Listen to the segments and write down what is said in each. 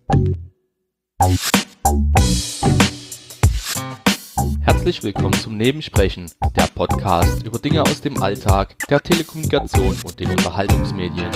Herzlich willkommen zum Nebensprechen, der Podcast über Dinge aus dem Alltag, der Telekommunikation und den Unterhaltungsmedien.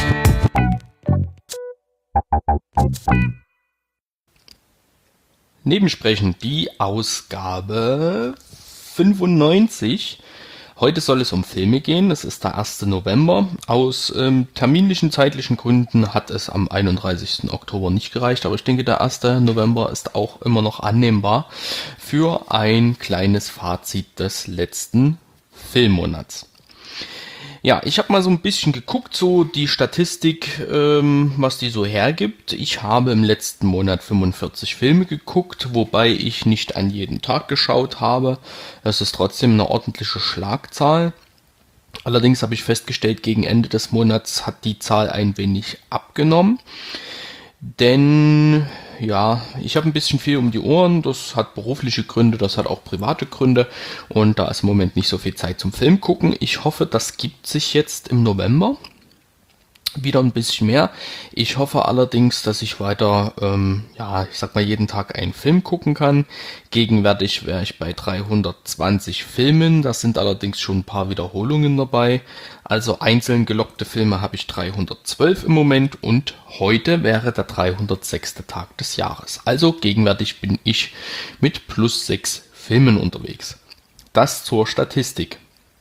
Nebensprechen, die Ausgabe 95. Heute soll es um Filme gehen, es ist der 1. November. Aus terminlichen, zeitlichen Gründen hat es am 31. Oktober nicht gereicht, aber ich denke, der 1. November ist auch immer noch annehmbar für ein kleines Fazit des letzten Filmmonats. Ja, ich habe mal so ein bisschen geguckt, so die Statistik, was die so hergibt. Ich habe im letzten Monat 45 Filme geguckt, wobei ich nicht an jeden Tag geschaut habe. Das ist trotzdem eine ordentliche Schlagzahl. Allerdings habe ich festgestellt, gegen Ende des Monats hat die Zahl ein wenig abgenommen. Denn ja, ich habe ein bisschen viel um die Ohren, das hat berufliche Gründe, das hat auch private Gründe und da ist im Moment nicht so viel Zeit zum Film gucken. Ich hoffe, das gibt sich jetzt im November wieder ein bisschen mehr. Ich hoffe allerdings, dass ich weiter, ich sag mal, jeden Tag einen Film gucken kann. Gegenwärtig wäre ich bei 320 Filmen, das sind allerdings schon ein paar Wiederholungen dabei. Also einzeln gelockte Filme habe ich 312 im Moment und heute wäre der 306. Tag des Jahres. Also gegenwärtig bin ich mit plus 6 Filmen unterwegs. Das zur Statistik.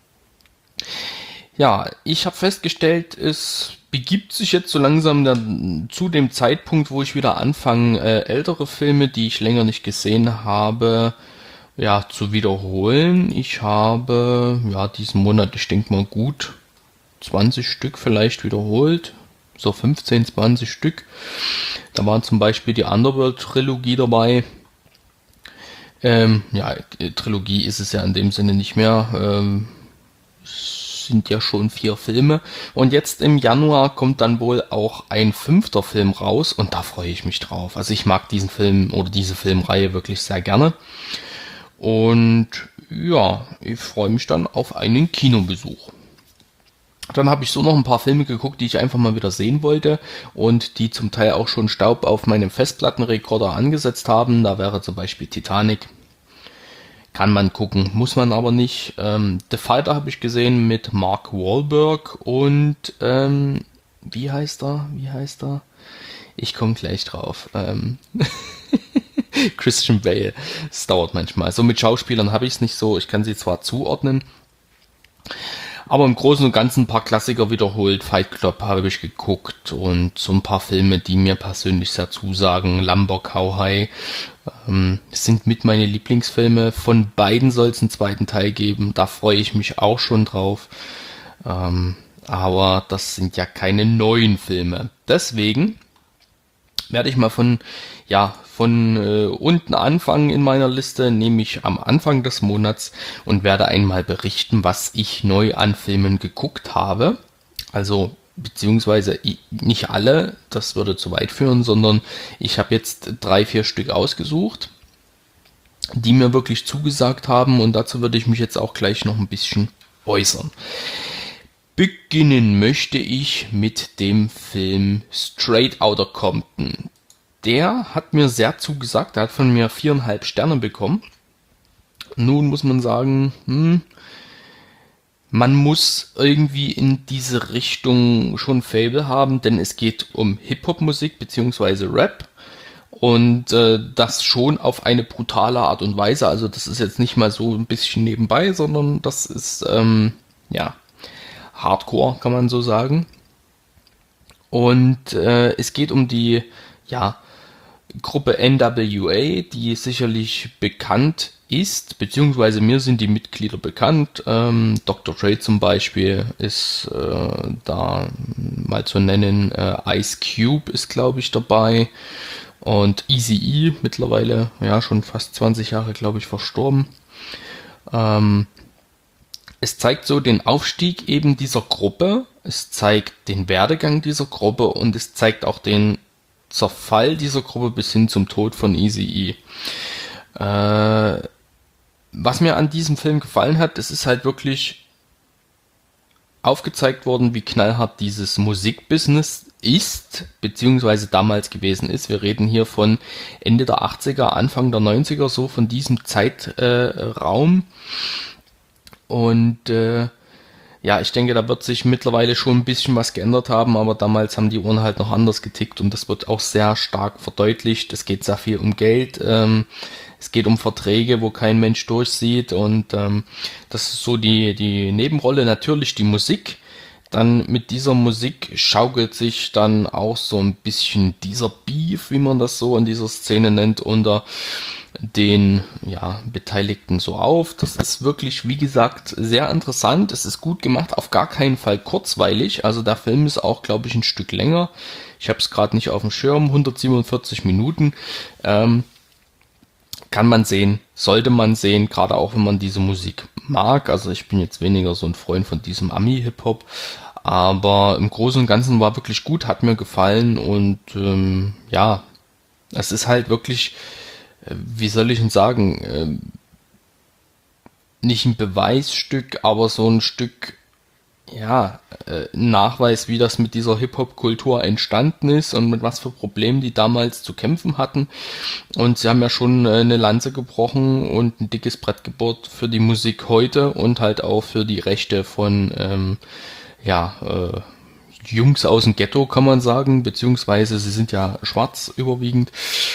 Ja, ich habe festgestellt, es begibt sich jetzt so langsam zu dem Zeitpunkt, wo ich wieder anfange, ältere Filme, die ich länger nicht gesehen habe, ja, zu wiederholen. Ich habe, diesen Monat, ich denke mal gut 20 Stück vielleicht wiederholt, so 15, 20 Stück. Da waren zum Beispiel die Underworld-Trilogie dabei. Trilogie ist es ja in dem Sinne nicht mehr, sind ja schon 4 Filme und jetzt im Januar kommt dann wohl auch ein 5. Film raus und da freue ich mich drauf. Also ich mag diesen Film oder diese Filmreihe wirklich sehr gerne und ja, ich freue mich dann auf einen Kinobesuch. Dann habe ich so noch ein paar Filme geguckt, die ich einfach mal wieder sehen wollte und die zum Teil auch schon Staub auf meinem Festplattenrekorder angesetzt haben. Da wäre zum Beispiel Titanic. Kann man gucken, muss man aber nicht. The Fighter habe ich gesehen mit Mark Wahlberg und wie heißt er? Ich komme gleich drauf. Christian Bale. Es dauert manchmal. So mit Schauspielern habe ich es nicht so. Ich kann sie zwar zuordnen, aber im Großen und Ganzen ein paar Klassiker wiederholt. Fight Club habe ich geguckt und so ein paar Filme, die mir persönlich sehr zusagen. Lombok, How High sind mit meine Lieblingsfilme. Von beiden soll es einen zweiten Teil geben. Da freue ich mich auch schon drauf. Aber das sind ja keine neuen Filme. Deswegen werde ich mal von unten anfangen in meiner Liste, nämlich am Anfang des Monats und werde einmal berichten, was ich neu an Filmen geguckt habe. Also beziehungsweise nicht alle, das würde zu weit führen, sondern ich habe jetzt 3, 4 Stück ausgesucht, die mir wirklich zugesagt haben und dazu würde ich mich jetzt auch gleich noch ein bisschen äußern. Beginnen möchte ich mit dem Film Straight Outta Compton. Der hat mir sehr zugesagt, der hat von mir 4,5 Sterne bekommen. Nun muss man sagen, man muss irgendwie in diese Richtung schon Faible haben, denn es geht um Hip-Hop-Musik bzw. Rap und das schon auf eine brutale Art und Weise. Also das ist jetzt nicht mal so ein bisschen nebenbei, sondern das ist Hardcore, kann man so sagen. Und es geht um die Gruppe NWA, die sicherlich bekannt ist, beziehungsweise mir sind die Mitglieder bekannt. Dr. Dre zum Beispiel ist da mal zu nennen. Ice Cube ist, glaube ich, dabei. Und Eazy-E, mittlerweile schon fast 20 Jahre, glaube ich, verstorben. Es zeigt so den Aufstieg eben dieser Gruppe. Es zeigt den Werdegang dieser Gruppe und es zeigt auch den Zerfall dieser Gruppe bis hin zum Tod von Eazy-E. Was mir an diesem Film gefallen hat, es ist halt wirklich aufgezeigt worden, wie knallhart dieses Musikbusiness ist, beziehungsweise damals gewesen ist. Wir reden hier von Ende der 80er, Anfang der 90er, so von diesem Zeitraum. Und ja, ich denke, da wird sich mittlerweile schon ein bisschen was geändert haben, aber damals haben die Uhren halt noch anders getickt und das wird auch sehr stark verdeutlicht. Es geht sehr viel um Geld, es geht um Verträge, wo kein Mensch durchsieht und das ist so die Nebenrolle. Natürlich die Musik. Dann mit dieser Musik schaukelt sich dann auch so ein bisschen dieser Beef, wie man das so in dieser Szene nennt, unter den Beteiligten so auf. Das ist wirklich, wie gesagt, sehr interessant. Es ist gut gemacht, auf gar keinen Fall kurzweilig. Also der Film ist auch, glaube ich, ein Stück länger. Ich habe es gerade nicht auf dem Schirm. 147 Minuten. Kann man sehen, sollte man sehen, gerade auch wenn man diese Musik mag. Also ich bin jetzt weniger so ein Freund von diesem Ami-Hip-Hop, aber im Großen und Ganzen war wirklich gut, hat mir gefallen und es ist halt wirklich, wie soll ich denn sagen, nicht ein Beweisstück, aber so ein Stück, Nachweis, wie das mit dieser Hip-Hop-Kultur entstanden ist und mit was für Problemen die damals zu kämpfen hatten. Und sie haben ja schon eine Lanze gebrochen und ein dickes Brett gebohrt für die Musik heute und halt auch für die Rechte von, Jungs aus dem Ghetto, kann man sagen, beziehungsweise sie sind ja schwarz überwiegend,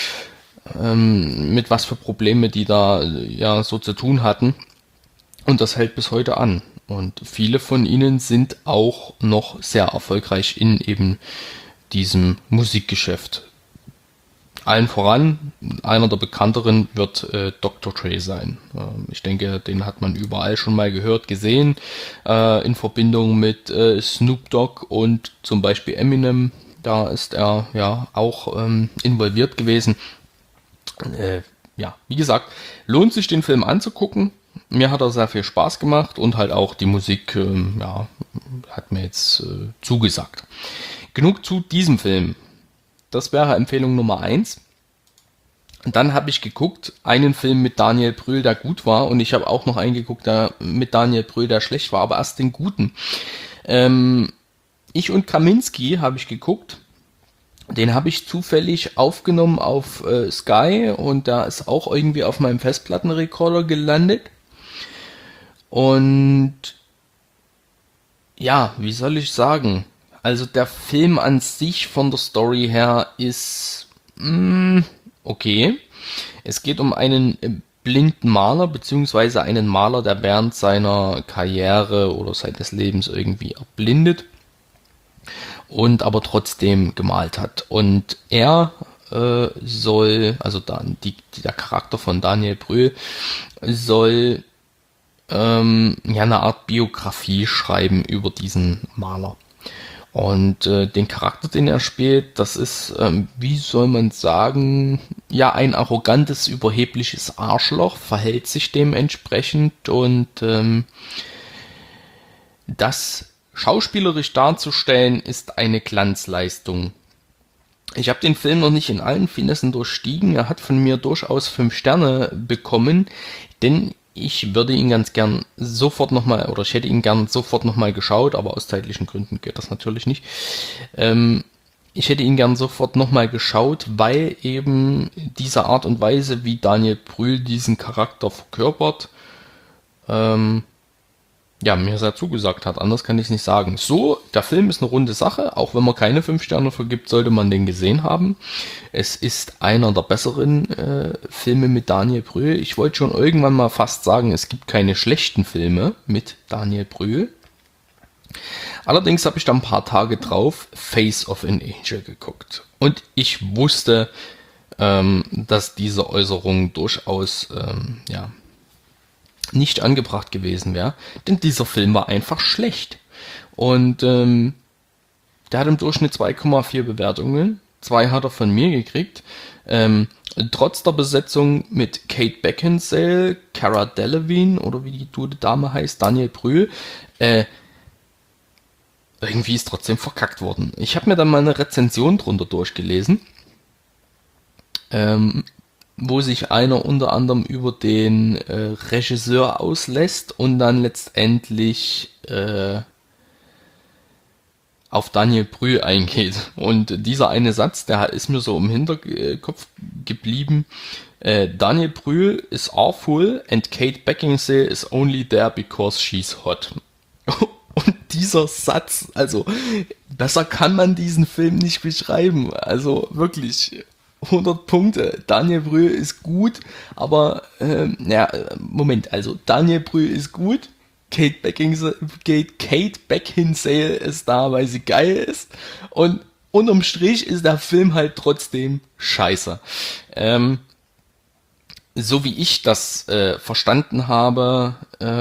mit was für Probleme die da ja so zu tun hatten. Und das hält bis heute an. Und viele von ihnen sind auch noch sehr erfolgreich in eben diesem Musikgeschäft. Allen voran, einer der bekannteren wird Dr. Dre sein. Ich denke, den hat man überall schon mal gehört, gesehen, in Verbindung mit Snoop Dogg und zum Beispiel Eminem. Da ist er ja auch involviert gewesen. Wie gesagt, lohnt sich den Film anzugucken. Mir hat er sehr viel Spaß gemacht und halt auch die Musik, hat mir jetzt zugesagt. Genug zu diesem Film. Das wäre Empfehlung Nummer 1. Und dann habe ich geguckt, einen Film mit Daniel Brühl, der gut war, und ich habe auch noch einen geguckt, der mit Daniel Brühl, der schlecht war, aber erst den guten. Ich und Kaminski habe ich geguckt. Den habe ich zufällig aufgenommen auf Sky und da ist auch irgendwie auf meinem Festplattenrekorder gelandet. Und ja, wie soll ich sagen? Also der Film an sich von der Story her ist okay. Es geht um einen blinden Maler, beziehungsweise einen Maler, der während seiner Karriere oder seines Lebens irgendwie erblindet und aber trotzdem gemalt hat. Und er soll, also dann der Charakter von Daniel Brühl, soll eine Art Biografie schreiben über diesen Maler. Und den Charakter, den er spielt, das ist, wie soll man sagen, ja, ein arrogantes, überhebliches Arschloch, verhält sich dementsprechend und das schauspielerisch darzustellen, ist eine Glanzleistung. Ich habe den Film noch nicht in allen Finessen durchstiegen. Er hat von mir durchaus 5 Sterne bekommen, denn ich würde ihn ganz gern sofort nochmal, oder ich hätte ihn gern sofort nochmal geschaut, aber aus zeitlichen Gründen geht das natürlich nicht. Ich hätte ihn gern sofort nochmal geschaut, weil eben diese Art und Weise, wie Daniel Brühl diesen Charakter verkörpert, mir sehr zugesagt hat. Anders kann ich es nicht sagen. So, der Film ist eine runde Sache. Auch wenn man keine 5 Sterne vergibt, sollte man den gesehen haben. Es ist einer der besseren Filme mit Daniel Brühl. Ich wollte schon irgendwann mal fast sagen, es gibt keine schlechten Filme mit Daniel Brühl. Allerdings habe ich da ein paar Tage drauf Face of an Angel geguckt. Und ich wusste, dass diese Äußerung durchaus, nicht angebracht gewesen wäre, denn dieser Film war einfach schlecht. Und der hat im Durchschnitt 2,4 Bewertungen. 2 hat er von mir gekriegt. Trotz der Besetzung mit Kate Beckinsale, Cara Delevingne oder wie die gute Dame heißt, Daniel Brühl, irgendwie ist trotzdem verkackt worden. Ich habe mir dann mal eine Rezension drunter durchgelesen, wo sich einer unter anderem über den Regisseur auslässt und dann letztendlich auf Daniel Brühl eingeht. Und dieser eine Satz, der ist mir so im Hinterkopf geblieben. Daniel Brühl is awful and Kate Beckinsale is only there because she's hot. Und dieser Satz, also besser kann man diesen Film nicht beschreiben. Also wirklich 100 Punkte. Daniel Brühl ist gut, aber ja, Moment, also Daniel Brühl ist gut. Kate Beckinsale ist da, weil sie geil ist. Und unterm Strich ist der Film halt trotzdem scheiße. So wie ich das verstanden habe,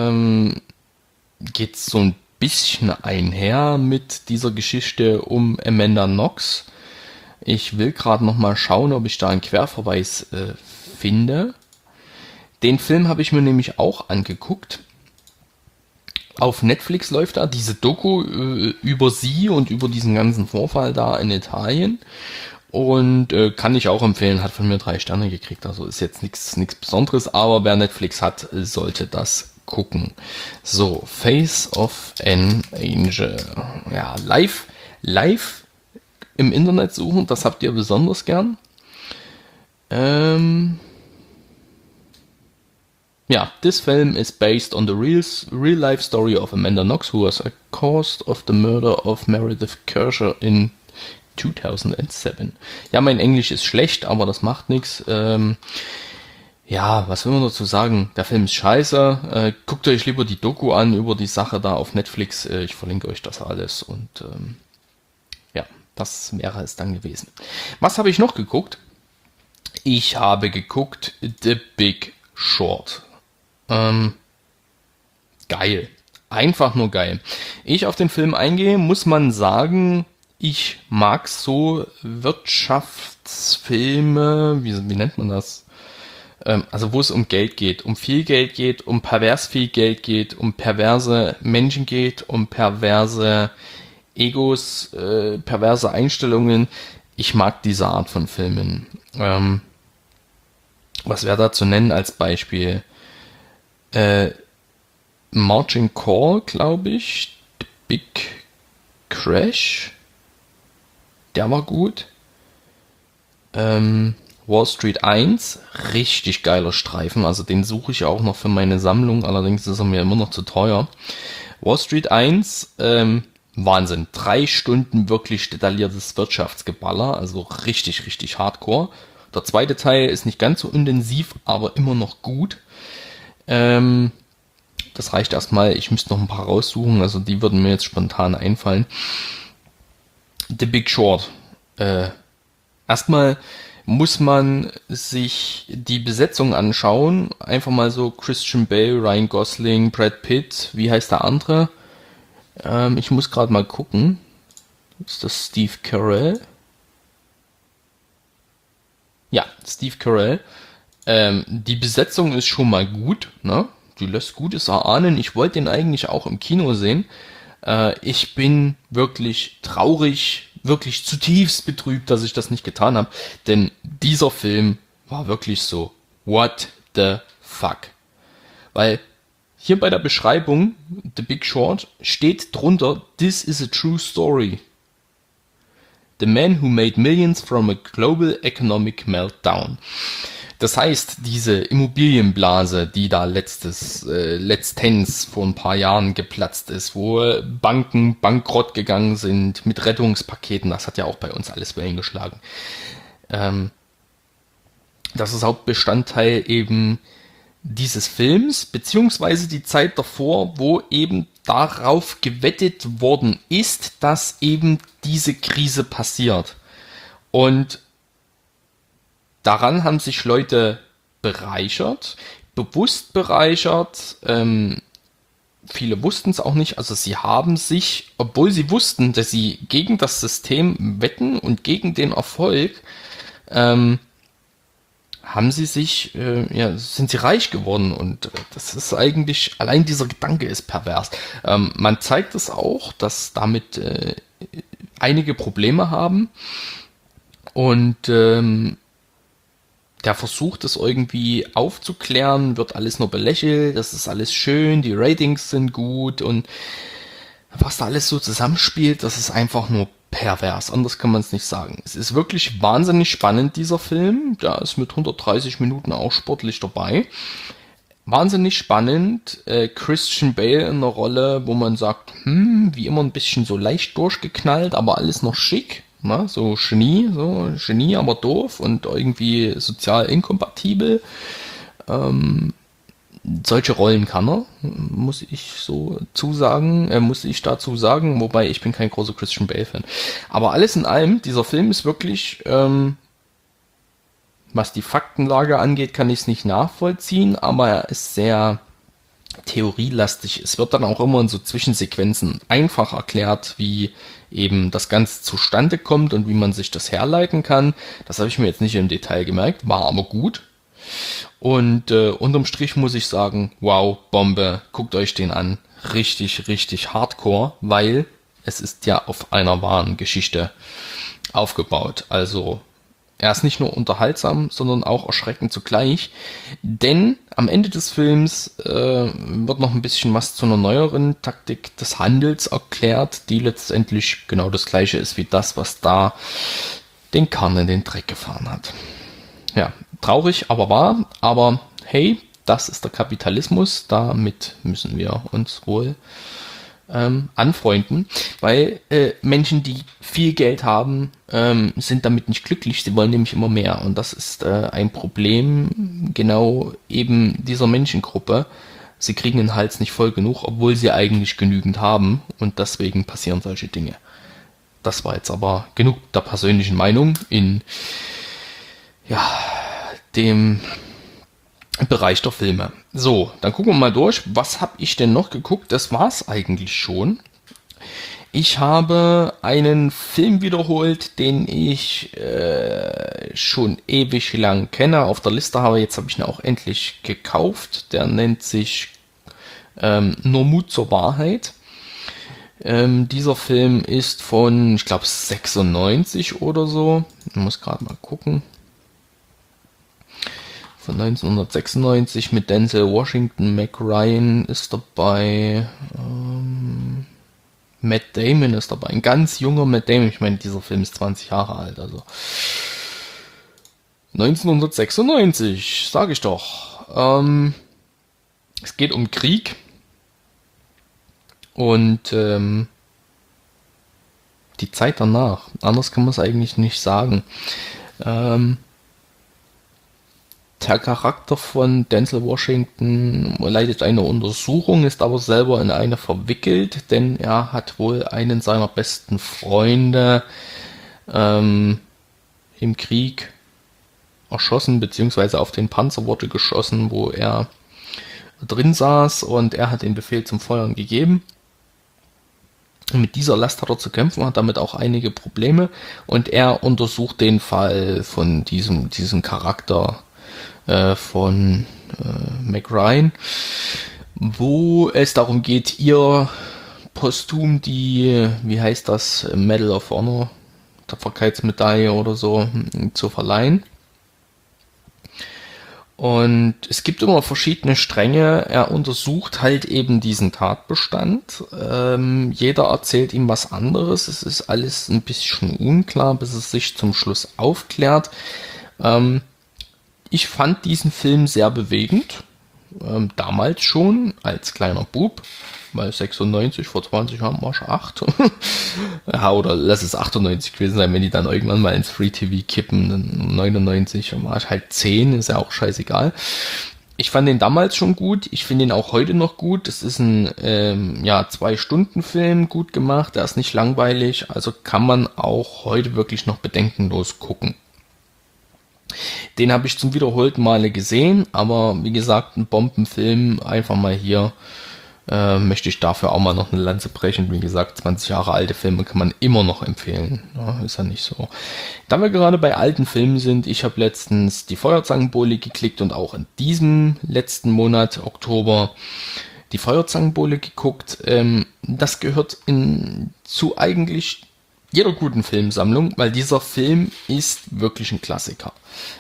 geht es so ein bisschen einher mit dieser Geschichte um Amanda Knox. Ich will gerade noch mal schauen, ob ich da einen Querverweis finde. Den Film habe ich mir nämlich auch angeguckt. Auf Netflix läuft da diese Doku über sie und über diesen ganzen Vorfall da in Italien. Und kann ich auch empfehlen, hat von mir 3 Sterne gekriegt. Also ist jetzt nichts Besonderes, aber wer Netflix hat, sollte das gucken. So, Face of an Angel. Ja, live im Internet suchen, das habt ihr besonders gern. Ja, this film is based on the real life story of Amanda Knox, who was accused of the murder of Meredith Kercher in 2007. Ja, mein Englisch ist schlecht, aber das macht nichts. Ja, was will man dazu sagen? Der Film ist scheiße. Guckt euch lieber die Doku an über die Sache da auf Netflix. Ich verlinke euch das alles und ja, das wäre es dann gewesen. Was habe ich noch geguckt? Ich habe geguckt The Big Short. Geil. Einfach nur geil. Ich auf den Film eingehe, muss man sagen, ich mag so Wirtschaftsfilme, wie nennt man das? Also wo es um Geld geht, um viel Geld geht, um pervers viel Geld geht, um perverse Menschen geht, um perverse Egos, perverse Einstellungen. Ich mag diese Art von Filmen. Was wäre da zu nennen als Beispiel? Margin Call, glaube ich. The Big Crash. Der war gut. Wall Street 1, richtig geiler Streifen, also den suche ich auch noch für meine Sammlung, allerdings ist er mir immer noch zu teuer. Wall Street 1, Wahnsinn, 3 Stunden wirklich detailliertes Wirtschaftsgeballer, also richtig hardcore. Der zweite Teil ist nicht ganz so intensiv, aber immer noch gut. Das reicht erstmal, ich müsste noch ein paar raussuchen, also die würden mir jetzt spontan einfallen. The Big Short, erstmal muss man sich die Besetzung anschauen. Einfach mal so Christian Bale, Ryan Gosling, Brad Pitt. Wie heißt der andere? Ich muss gerade mal gucken. Ist das Steve Carell? Ja, Steve Carell. Die Besetzung ist schon mal gut, ne? Die lässt Gutes erahnen. Ich wollte den eigentlich auch im Kino sehen. Ich bin wirklich traurig, wirklich zutiefst betrübt, dass ich das nicht getan habe, denn dieser Film war wirklich so, what the fuck? Weil hier bei der Beschreibung, The Big Short, steht drunter, this is a true story. The man who made millions from a global economic meltdown. Das heißt, diese Immobilienblase, die da letztens vor ein paar Jahren geplatzt ist, wo Banken bankrott gegangen sind mit Rettungspaketen, das hat ja auch bei uns alles Wellen geschlagen. Das ist Hauptbestandteil eben dieses Films, beziehungsweise die Zeit davor, wo eben darauf gewettet worden ist, dass eben diese Krise passiert. Und daran haben sich Leute bereichert, bewusst bereichert. Viele wussten es auch nicht. Also sie haben sich, obwohl sie wussten, dass sie gegen das System wetten und gegen den Erfolg, haben sie sich, sind sie reich geworden. Und das ist eigentlich, allein dieser Gedanke ist pervers. Man zeigt es auch, dass damit einige Probleme haben. Und der versucht es irgendwie aufzuklären, wird alles nur belächelt, das ist alles schön, die Ratings sind gut und was da alles so zusammenspielt, das ist einfach nur pervers. Anders kann man es nicht sagen. Es ist wirklich wahnsinnig spannend, dieser Film. Der ist mit 130 Minuten auch sportlich dabei. Wahnsinnig spannend. Christian Bale in einer Rolle, wo man sagt, wie immer ein bisschen so leicht durchgeknallt, aber alles noch schick. Ne? So Genie, aber doof und irgendwie sozial inkompatibel. Solche Rollen kann er, muss ich dazu sagen, wobei ich bin kein großer Christian Bale-Fan. Aber alles in allem, dieser Film ist wirklich, was die Faktenlage angeht, kann ich es nicht nachvollziehen, aber er ist sehr theorielastig. Es wird dann auch immer in so Zwischensequenzen einfach erklärt, wie eben das Ganze zustande kommt und wie man sich das herleiten kann. Das habe ich mir jetzt nicht im Detail gemerkt, war aber gut. Und unterm Strich muss ich sagen, wow, Bombe, guckt euch den an. Richtig, richtig hardcore, weil es ist ja auf einer wahren Geschichte aufgebaut. Also er ist nicht nur unterhaltsam, sondern auch erschreckend zugleich. Denn am Ende des Films wird noch ein bisschen was zu einer neueren Taktik des Handels erklärt, die letztendlich genau das gleiche ist wie das, was da den Kahn in den Dreck gefahren hat. Ja, traurig, aber wahr. Aber hey, das ist der Kapitalismus. Damit müssen wir uns wohl anfreunden. Weil Menschen, die viel Geld haben, sind damit nicht glücklich. Sie wollen nämlich immer mehr. Und das ist ein Problem genau eben dieser Menschengruppe. Sie kriegen den Hals nicht voll genug, obwohl sie eigentlich genügend haben. Und deswegen passieren solche Dinge. Das war jetzt aber genug der persönlichen Meinung in dem Bereich der Filme. So, dann gucken wir mal durch. Was habe ich denn noch geguckt? Das war's eigentlich schon. Ich habe einen Film wiederholt, den ich schon ewig lang kenne. Auf der Liste habe jetzt habe ich ihn auch endlich gekauft. Der nennt sich Nur Mut zur Wahrheit. Dieser Film ist von, ich glaube, 96 oder so. Ich muss gerade mal gucken. Von 1996 mit Denzel Washington, Mac Ryan ist dabei, Matt Damon ist dabei, ein ganz junger Matt Damon. Ich meine, dieser Film ist 20 Jahre alt, also 1996, sage ich doch. Es geht um Krieg und die Zeit danach. Anders kann man es eigentlich nicht sagen. Der Charakter von Denzel Washington leitet eine Untersuchung, ist aber selber in eine verwickelt, denn er hat wohl einen seiner besten Freunde im Krieg erschossen, beziehungsweise auf den Panzer wurde geschossen, wo er drin saß, und er hat den Befehl zum Feuern gegeben. Und mit dieser Last hat er zu kämpfen, hat damit auch einige Probleme, und er untersucht den Fall von diesem Charakter von Mac Ryan, wo es darum geht, ihr posthum die, wie heißt das, Medal of Honor, Tapferkeitsmedaille oder so, zu verleihen. Und es gibt immer verschiedene Stränge. Er untersucht halt eben diesen Tatbestand. Jeder erzählt ihm was anderes. Es ist alles ein bisschen unklar, bis es sich zum Schluss aufklärt. Ich fand diesen Film sehr bewegend, damals schon, als kleiner Bub, weil 96, vor 20 Jahren war ich 8. Ja, oder lass es 98 gewesen sein, wenn die dann irgendwann mal ins Free TV kippen, dann 99, dann war ich halt 10, ist ja auch scheißegal. Ich fand den damals schon gut, ich finde ihn auch heute noch gut. Es ist ein 2-Stunden-Film, gut gemacht, der ist nicht langweilig, also kann man auch heute wirklich noch bedenkenlos gucken. Den habe ich zum wiederholten Male gesehen, aber wie gesagt, ein Bombenfilm, einfach mal hier, möchte ich dafür auch mal noch eine Lanze brechen. Wie gesagt, 20 Jahre alte Filme kann man immer noch empfehlen, ja, ist ja nicht so. Da wir gerade bei alten Filmen sind, ich habe letztens die Feuerzangenbowle geklickt und auch in diesem letzten Monat, Oktober, die Feuerzangenbowle geguckt. Das gehört zu eigentlich jeder guten Filmsammlung, weil dieser Film ist wirklich ein Klassiker.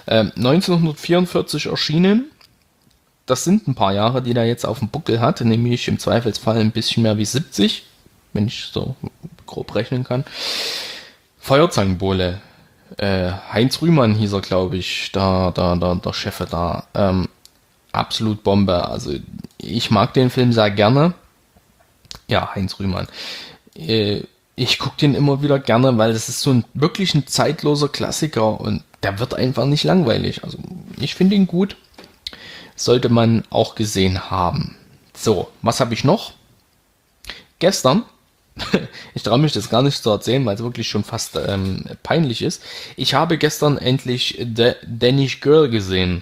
1944 erschienen, das sind ein paar Jahre, die er jetzt auf dem Buckel hat, nämlich im Zweifelsfall ein bisschen mehr wie 70. wenn ich so grob rechnen kann. Feuerzangenbowle. Heinz Rühmann hieß er, glaube ich, der Chef da. Absolut Bombe. Also ich mag den Film sehr gerne. Ja, Heinz Rühmann. Ich gucke den immer wieder gerne, weil das ist so wirklich ein zeitloser Klassiker und der wird einfach nicht langweilig. Also ich finde ihn gut. Sollte man auch gesehen haben. So, was habe ich noch? Gestern, ich traue mich das gar nicht zu erzählen, weil es wirklich schon fast peinlich ist. Ich habe gestern endlich The Danish Girl gesehen.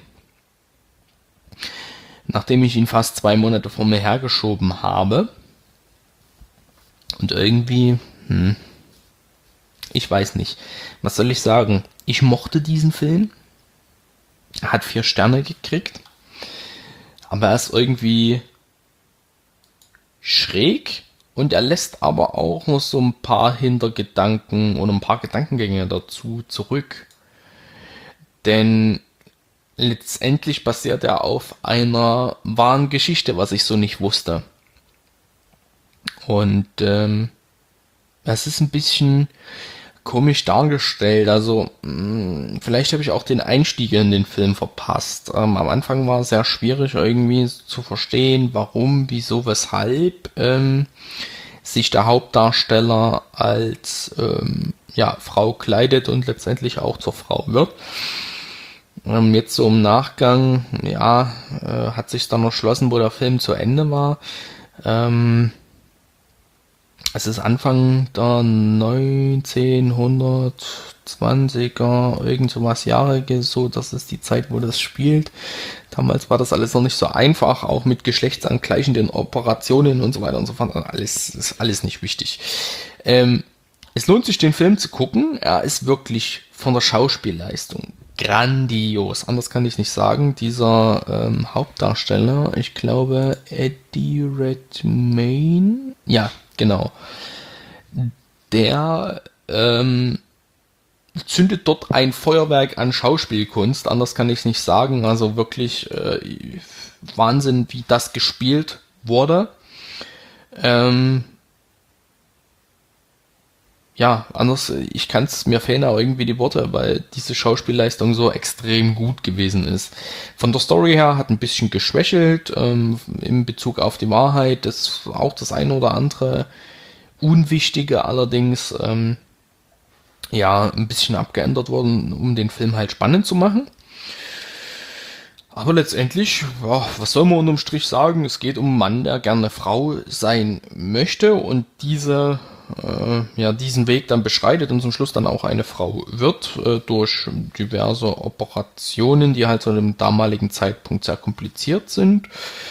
Nachdem ich ihn fast 2 Monate vor mir hergeschoben habe. Und irgendwie, ich weiß nicht. Was soll ich sagen? Ich mochte diesen Film. Er hat 4 Sterne gekriegt. Aber er ist irgendwie schräg und er lässt aber auch noch so ein paar Hintergedanken und ein paar Gedankengänge dazu zurück. Denn letztendlich basiert er auf einer wahren Geschichte, was ich so nicht wusste. Und es ist ein bisschen komisch dargestellt. Also vielleicht habe ich auch den Einstieg in den Film verpasst. Am Anfang war es sehr schwierig irgendwie zu verstehen, warum, wieso, weshalb sich der Hauptdarsteller als Frau kleidet und letztendlich auch zur Frau wird. Jetzt so im Nachgang, hat sich dann erschlossen, wo der Film zu Ende war. Es ist Anfang der 1920er, irgend sowas Jahre, so, das ist die Zeit, wo das spielt. Damals war das alles noch nicht so einfach, auch mit geschlechtsangleichenden Operationen und so weiter und so fort. Ist alles nicht wichtig. Es lohnt sich, den Film zu gucken. Er ist wirklich von der Schauspielleistung grandios. Anders kann ich nicht sagen. Dieser Hauptdarsteller, ich glaube Eddie Redmayne, ja, genau. Der zündet dort ein Feuerwerk an Schauspielkunst. Anders kann ich es nicht sagen. Also wirklich Wahnsinn, wie das gespielt wurde. Anders, ich kann es, mir fehlen aber irgendwie die Worte, weil diese Schauspielleistung so extrem gut gewesen ist. Von der Story her hat ein bisschen geschwächelt, in Bezug auf die Wahrheit, das auch das eine oder andere Unwichtige allerdings, ein bisschen abgeändert worden, um den Film halt spannend zu machen. Aber letztendlich, was soll man unterm Strich sagen? Es geht um einen Mann, der gerne Frau sein möchte und diesen Weg dann beschreitet und zum Schluss dann auch eine Frau wird, durch diverse Operationen, die halt zu dem damaligen Zeitpunkt sehr kompliziert sind.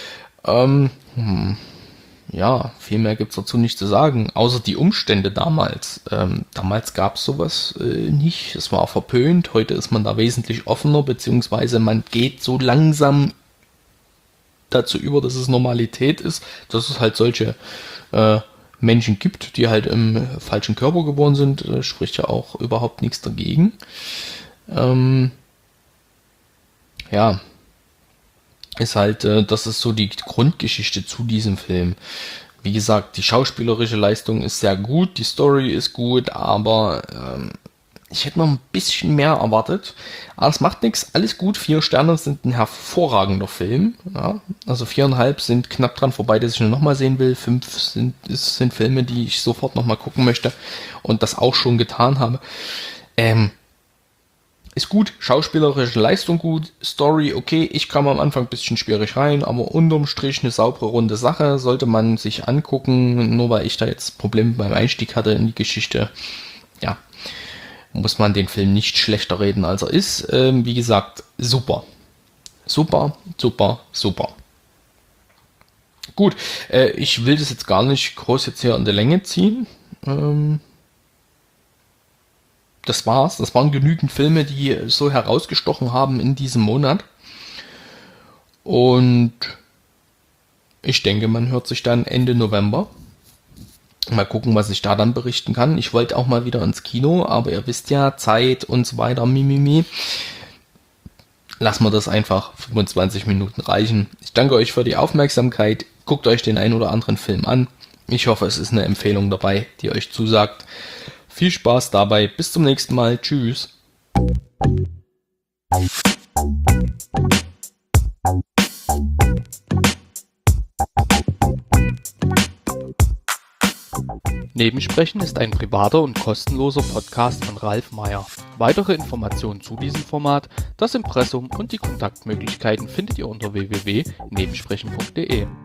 Viel mehr gibt's dazu nicht zu sagen, außer die Umstände damals. Damals gab's sowas nicht, es war verpönt, heute ist man da wesentlich offener, beziehungsweise man geht so langsam dazu über, dass es Normalität ist, dass es halt solche Menschen gibt, die halt im falschen Körper geboren sind, spricht ja auch überhaupt nichts dagegen. Ist halt, das ist so die Grundgeschichte zu diesem Film. Wie gesagt, die schauspielerische Leistung ist sehr gut, die Story ist gut, aber ich hätte noch ein bisschen mehr erwartet. Aber es macht nichts, alles gut. 4 Sterne sind ein hervorragender Film. Ja? Also 4,5 sind knapp dran vorbei, dass ich ihn nochmal sehen will. 5 sind Filme, die ich sofort nochmal gucken möchte und das auch schon getan habe. Ist gut, schauspielerische Leistung gut, Story okay, ich kam am Anfang ein bisschen schwierig rein, aber unterm Strich eine saubere, runde Sache, sollte man sich angucken, nur weil ich da jetzt Probleme beim Einstieg hatte in die Geschichte, muss man den Film nicht schlechter reden, als er ist. Wie gesagt, super. Super, super, super. Gut, ich will das jetzt gar nicht groß jetzt hier in der Länge ziehen. Das war's. Das waren genügend Filme, die so herausgestochen haben in diesem Monat. Und ich denke, man hört sich dann Ende November. Mal gucken, was ich da dann berichten kann. Ich wollte auch mal wieder ins Kino, aber ihr wisst ja, Zeit und so weiter, Lassen wir das einfach 25 Minuten reichen. Ich danke euch für die Aufmerksamkeit. Guckt euch den einen oder anderen Film an. Ich hoffe, es ist eine Empfehlung dabei, die euch zusagt. Viel Spaß dabei. Bis zum nächsten Mal. Tschüss. Nebensprechen ist ein privater und kostenloser Podcast von Ralf Meyer. Weitere Informationen zu diesem Format, das Impressum und die Kontaktmöglichkeiten findet ihr unter www.nebensprechen.de.